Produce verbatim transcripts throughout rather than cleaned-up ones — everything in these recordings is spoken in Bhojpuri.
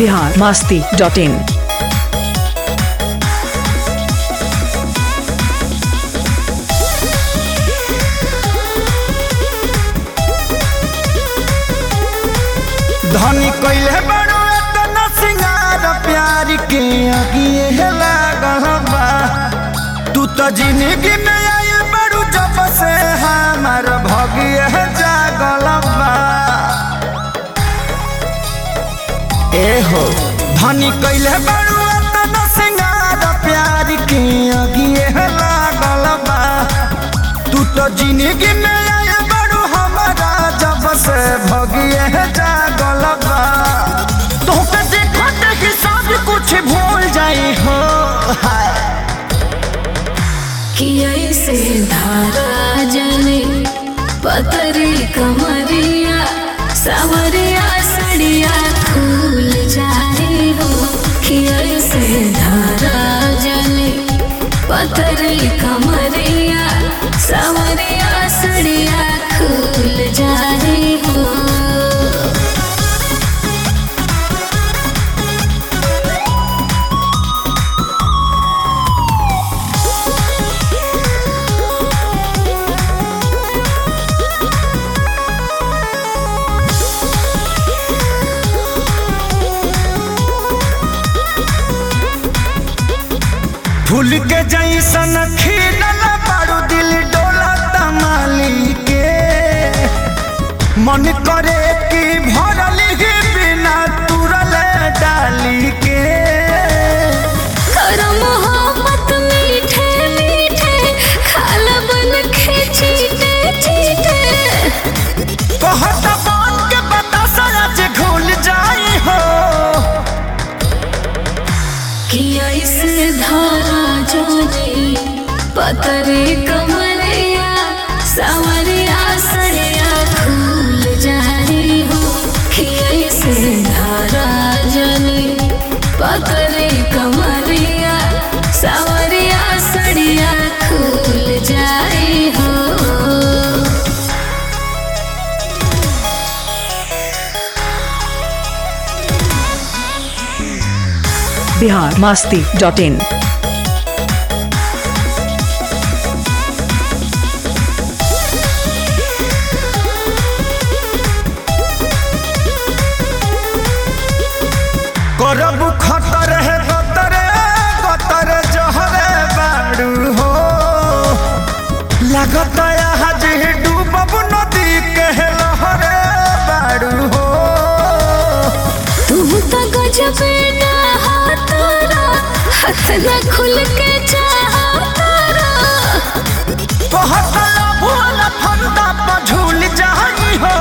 बिहार मस्ती डॉट इन। धनी कइले बड़ो एतना सिंगार प्यार के अगिए लागल बा। तू तो जिंदगी में आई बड़ू जब से हमार भगिए जागल बा। ए हो धनी कइले बड़ो एतना सिंगार प्यार के अगिए लागल बा। तू तो जिंदगी में आई बड़ू हमारा जब से भगिए जागल बा। तोके देखत कि सब कुछ भूल जाई हो कि ऐसे धारा जले पतरी कमरिया सावरिया सड़िया खुल जाए हो। कि ऐसे धारा जले पतरी कमरिया सावरिया सड़िया खुल जाए हो। फूल के जैसन खिलल बारू दिल डोला तमाली के। मन करे कि भरल ही बिना तुरल डाली के। कर मोहब्बत मीठे मीठे खाल बन के चीटे चीटे। कहत बात के बता सच घुल जाई हो कि ऐसे धारा जोनी पतरे कमरिया सावरिया सड़िया खुल जाए हो। कि ऐसे धारा जोनी पतरे कमरिया सावरिया सड़िया खुल जाए हो। बिहार मस्ती डॉट इन। करब खतर है गतरे गतरे जहरे बारू हो। लागत आज डूबब नदी के लहरे बारू हो। तू तो गजबे ना हाथरा हाथ न खुल के चाहतारा। कहत भूल फंदा पर झूल जाई हो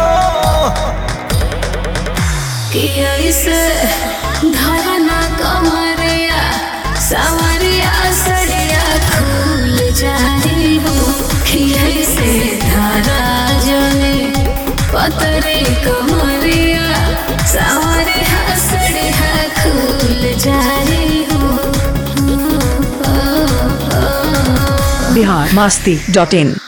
कि ऐसे धरना कमरिया सावरिया सड़िया खुल जाए हो। कि ऐसे धारा जले पतरे कमरिया सावरिया सड़िया खुल जाए हो। बिहार मस्ती डॉट इन।